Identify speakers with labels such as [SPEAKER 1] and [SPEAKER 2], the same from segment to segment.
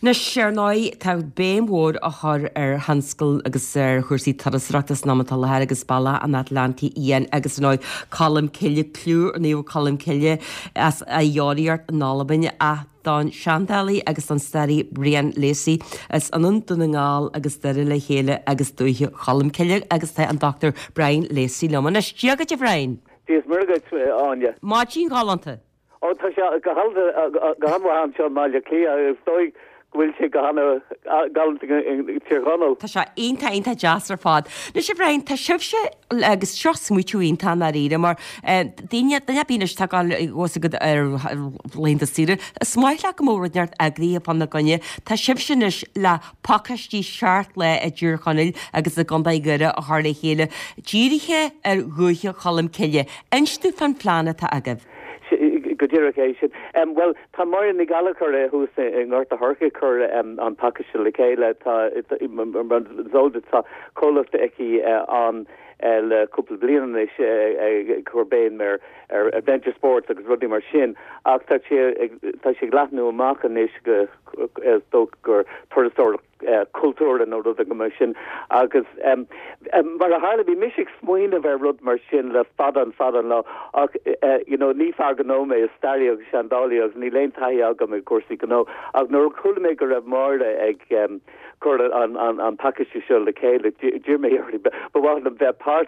[SPEAKER 1] Na searnáid tá béimhór a thar hanscail agus chuirsaí tarrasreachtas námatal agus balla an Atlanti íon agus náid colm ciile clúr níomh colm ciile as a dheoríart nálabaine a don Seandálaí agus an starí Brian Lacey as an duna ngáil agus deire le chéile agus dúthe colm ciile agus tá an Dr. Brian Lacey Loma. Na stiagad a bhrein?
[SPEAKER 2] Díos murgad anja.
[SPEAKER 1] Má tín gáilanta?
[SPEAKER 2] Ó tá se gahamham se máile clí agus dóig bhfuil sé gahanana galanta tíorganó.
[SPEAKER 1] Tá se onanta deasar fád. Na sé bhrein tá sibse agus seosmúitiúín tá na riide mar daine bíine tagáil go ar lénta síre. Smáile go mórneart agraí upon na gonne, Tá sibsenis le pakistí seart le a dúrchail agus a gandaí gure a hála chéile. Díirithe ar gúthe cholam ciile. Instú fan plána tá agah.
[SPEAKER 2] Godirigation. Well, tá mar in Galacur who's in North Harkicur on Pakistan le chéile tá zolda tá cholas de eki on le couple blian is Corbin mer adventure sports agus rudi mar sin ach tá sé glatnú amachchan is go gur thurstor cultúr an óda go sin agus mar a hála bí misig smuoine bheith rud mar sin le fadan lá ach ní farganóme is starí agus seandálaí agus ní léon taí agam i cuasaí gó ag nóair chulamé go raibh mála ag chuir an Pakistí seo le chéile Jimmy but bhá an bheith part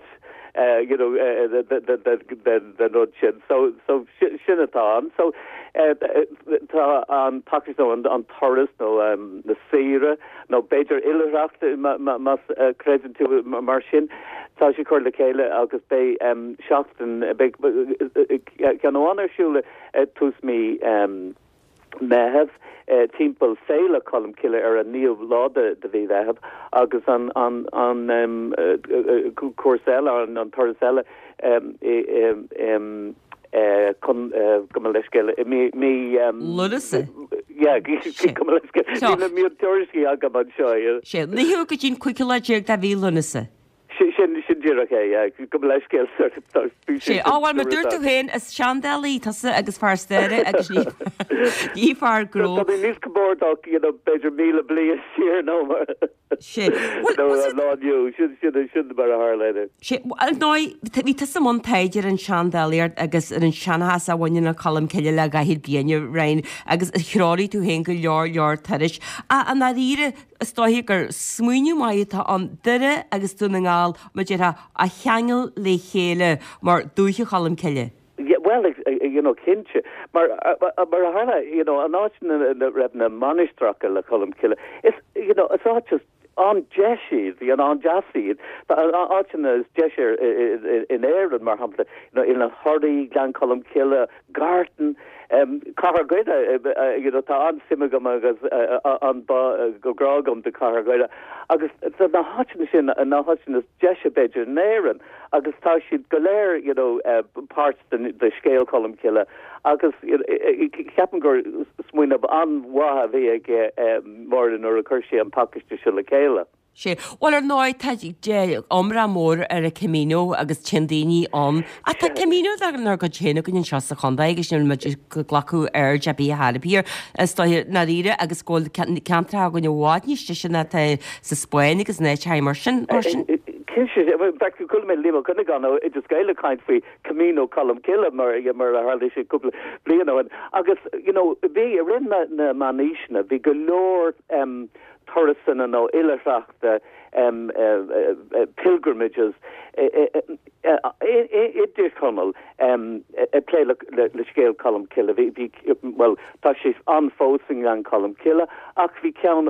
[SPEAKER 2] the nudge so sinnatá so tá an Pakistan an tourist no na sire no beidir ilracht mas credit to mar sin tá sé chuir le chéile agus bé seachtain gan anarsúle tús mí mehef timppel féle colm kille ar a níomh láde de bhí bheheb agus an cuaselle an toraselle chun go leiscéile mí
[SPEAKER 1] Lunasa?
[SPEAKER 2] go leiscéile mí tuairiscí agam an seo.
[SPEAKER 1] Sé, níhiú go dín cuiice le déag de bhí lunasa?
[SPEAKER 2] sin dúraché go leiscéil
[SPEAKER 1] sé áhhail mar dúirú héin is Seandálaí tasa agus fearsteire agus ní far gró.
[SPEAKER 2] níos gobordach beidir míle blias siar nó
[SPEAKER 1] sé
[SPEAKER 2] láú sin bar a háleide.
[SPEAKER 1] sé bhí tas món taidir an Seandálaíart agus ar an seanhas a bhaine na colm ceile le gaihiad bíine rein agus chráí tú hén go leor taris a an na ríre stohí gur smuoinú maiid tá an duire agus dúna ngáil ma dé a cheangal le chéile mar dúthe cholam ceile.
[SPEAKER 2] Well, kinse, maar hana, an áitna rebna manistracha le colm kille. It's not just on Jeshid, on Jasid, but áitna is Jeshir in Éireann mar hampla, in a hurdy, gan colm kille, garden, Carragweda, tá an simagam agus an go gragam de Carragweda, agus na hachin sin na hachin is Jesha Beiger Néran, agus tá siad goléir, parts the scale column killer, agus ceapan gur smuoineh an watha bhí ag mór an or a chuirsaí an Pakistí se le chéile.
[SPEAKER 1] sé bhil ar náid dé omra mór ar a Camino agus tsindaoine an a tá Camino nar go chéna gon seo a chunda agus sin go glacu ar jebí a halapír na ríre agus ggóil ceantra gon bhád níos sin sa Spáin agus né mar sin
[SPEAKER 2] back to Kulme Limo Kunigano, it just gaila kind free Camino column killer mar a hardly she couple bliano and agus be rin na manishna be galore Torreson and no illerachta pilgrimages it did tunnel play le scale column killer well tá she's unfolding an column killer ach vi count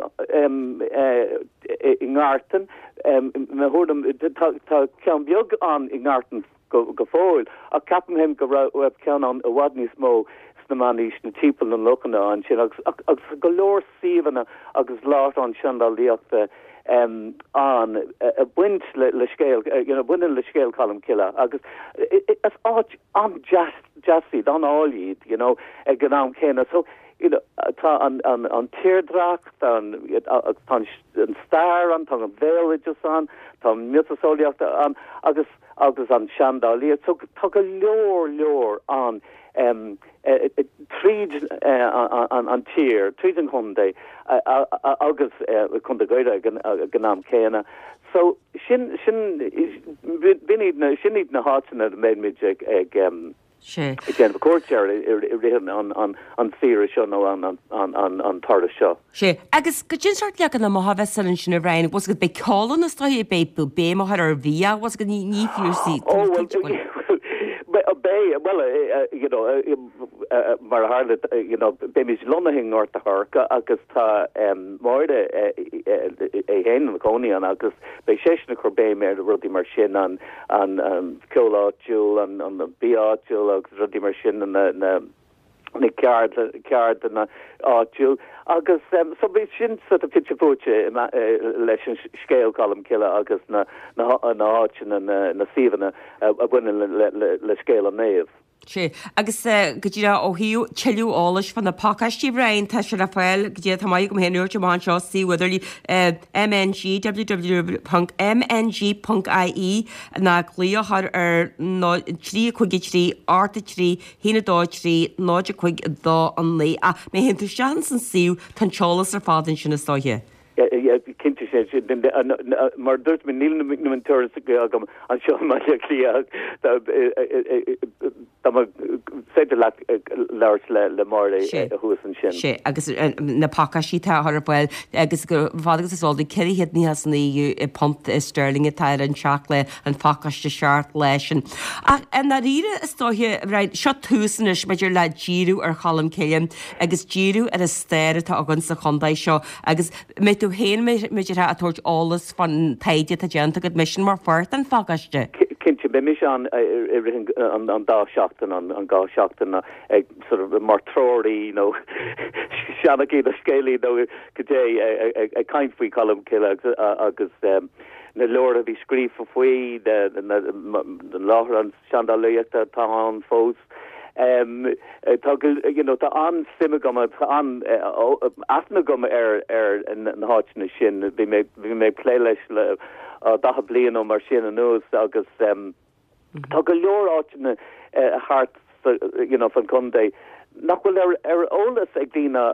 [SPEAKER 2] in Arten me hordum tá count biog an in Arten go foil a capan him go web count on a wadney smo na manish na people an lokana an sin agus galore sivana agus lot on Seandálaíochta an a buint le scale buin le scale column killer agus as an jassy don all yid ag gan céna so tá an teardracht an star an tá an villages an tá mitasoliachta an agus an Seandálaí so tá go leor an tríd an tír, tríd an chundé agus chun goide gannam céna. So sin na hána méid ag Gen courtyard an fear seo nó an tar seo.
[SPEAKER 1] sé agus go djin sort legan na má vesan sin a rein was go be callan na stoi bepu be má ar via was go ní fiúsí. Mar harlet bemis lonnahing north a harka agus tá morde hen Conian agus bei sena chorbé me rudi mar sin an coláúl an biáúl agus rudi mar sin na ceard na áúl agus so be sin sort a pitchfóche leis an scéil column killa agus na áin na sina a bune le scéil an néh. sé agus go dtí ó hiú teú álas fan na pakistí brein te se rafael go tá mai go henúir te má seo sí widirlí MNG www.mng.ie na glíothar ar 3 áta 3 hína dá 3 náide chuig dá an lé a mé hen tú sean san siú tan teolalas ar fádan sin na stáithe.
[SPEAKER 2] Kinte mar dúirt me níl numentur agam an seo mai lí féidir le mar thuúsan sin.
[SPEAKER 1] sé agus na pakistí tá ar bhil agus gur fádagus is sáilú ceirhéad níhas ní pont Sterling táir an seach le an pakiste seart leis sin. Na riire is tóthe raid seo túsanis meidir le díú ar chalam céim agus díú ar a stéire tá agan sa chundaid seo agus mé tú héan meidir a tuairt álas fan taide a genta go mission mar fuirt an fágaiste.
[SPEAKER 2] Kinse be mis an dá seachtain an gá seachtain ag sort of mar troirí seanna í a scéalaí go dé ag caiint faoi colm killa agus na leir a bhí scríb a faoi den láthar an seandálaíochta tá an fós. Tá an siime gom an asna gom ar na háitna sin bhí mé plé leis le da blian mar sin an nús agus tá go leor áitna hart fan chundé nachhfuil ar ólas ag dtína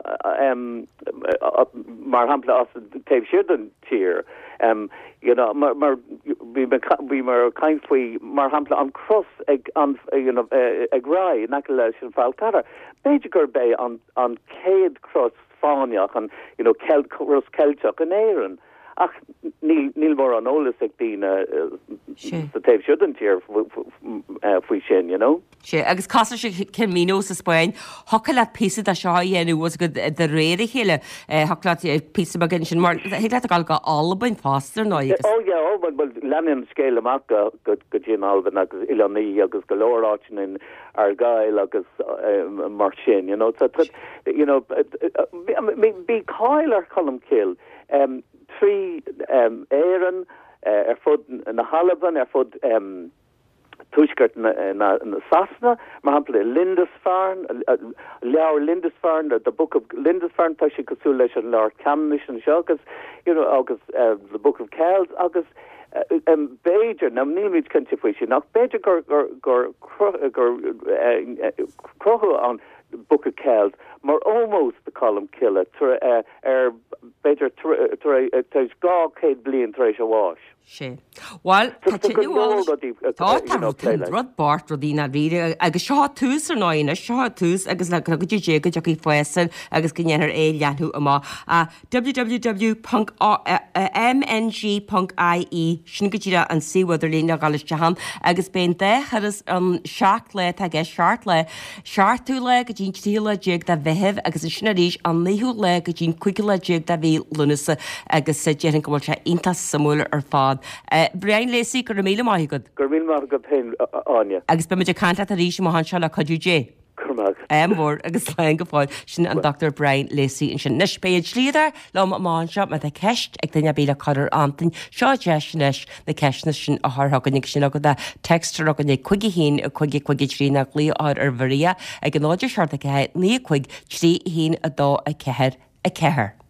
[SPEAKER 2] mar hapla as taobh siad an tír mar bhí mar caiin faoi mar hapla an cross ag rá nach leis an fáil cara beidir gur bé an céad cross fáineach an cross ceilteach an éan ach níl mór an ólas ag dtína sa taobh siad an tír faoi sin
[SPEAKER 1] sé agus casa sé cin míó sa Spáin hoca le pí a seo dhéanú was go de réir chéile hola pí a gin sin mar le gáil go albain fástar ná
[SPEAKER 2] lean scéile amach go dtí alban agus ilaní agus go leráin ar gail agus mar sin bí cáil ar colm céil trí éan ar fud na Halaban ar fud tuisgurt na Sasna, mar hapla Lindisfarne, leabhar Lindisfarne, the Book of Lindisfarne, tá sé cosú leis an leabhar Camnis an seo agus the Book of Kells agus Beidir na níid cynti faoi sin nach Beidir gur crochu an Book of Kells mar almost the column killer Beidir gá céad blian éis a bháis.
[SPEAKER 1] sé. Well, rud bart rodína víide agus seo tús ar náine seo tús agus le go dé go deach í foisan agus gnéanar leanú amá a www.mng.ie sin go tíra an siúidirlín a galiste agus ben churas an seach le a ggé seart le seaartú le go dín tíle déag de bheitheh agus sinna ríis an léú le go dín cuiige le déag de bhí lunasa agus sé déan go se intas samúla ar fád. Brian Lacey gur míle maigad.
[SPEAKER 2] Gur míle maigad pein áine.
[SPEAKER 1] Agus be meidir canta a ríis má se le coú dé. Mór agus lein go fáil sin an Dr. Brian Lacey in sin nispéid slíidir le má seo me a ceist ag daine bíle chuir antain seo deisneis na ceisna sin a ththgannig sin agad a textar agan é chuigi hín a chuigi trí nach lí ar bharia ag an náidir seart a cethe ní chuig trí hín a dó a ceir a cethir.